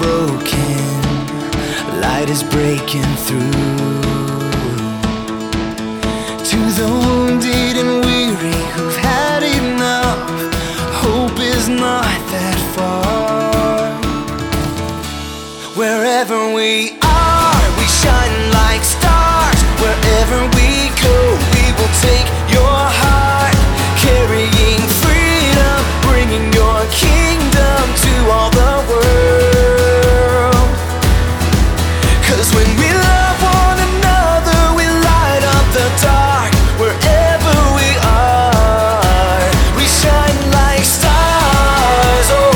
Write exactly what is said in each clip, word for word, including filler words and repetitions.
broken, light is breaking through. To the wounded and weary who've had enough, hope is not that far. Wherever we are, we shine like stars. Wherever we go, we will take your heart, carrying freedom, bringing your kingdom to all the world. 'Cause when we love one another, we light up the dark. Wherever we are, we shine like stars. Oh,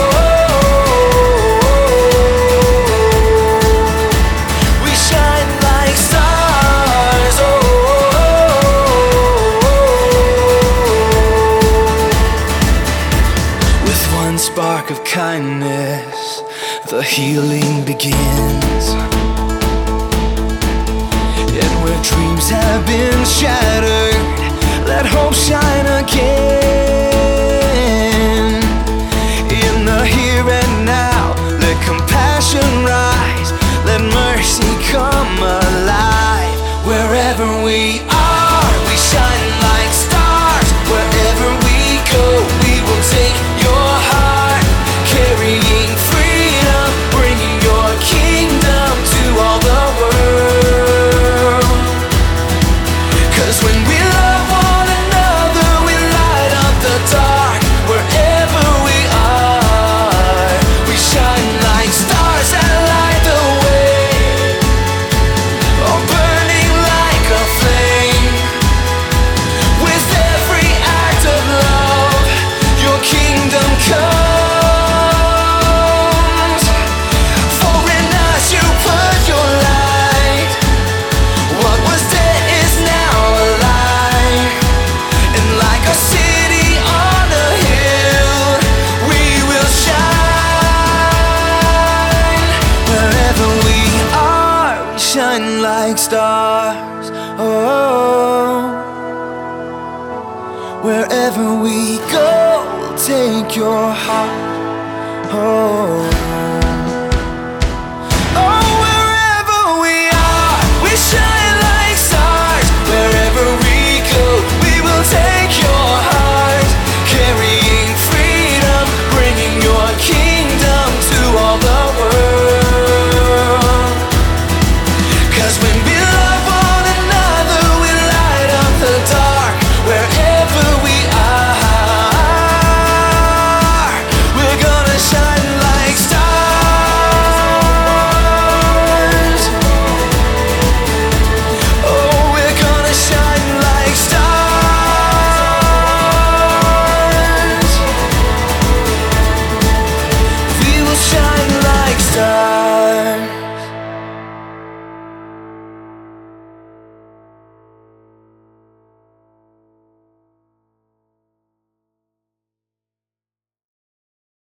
we shine like stars. Oh, with one spark of kindness, the healing begins. And where dreams have been shattered, let hope shine again. In the here and now, let compassion rise, let mercy come alive. Wherever we are, we shine like stars. Wherever we go, we will take your heart, carrying freedom, bringing your kingdom to all the world. 'Cause when we love one another, we light up the dark. Wherever we are, we shine like stars that light the way. Oh, burning like a flame. With every act of love, your kingdom comes. For in us you put your light. What was dead is now alive. And like a city on a hill, we will shine. Wherever we are, we shine like stars. Oh, wherever we go, we'll take your heart. Oh.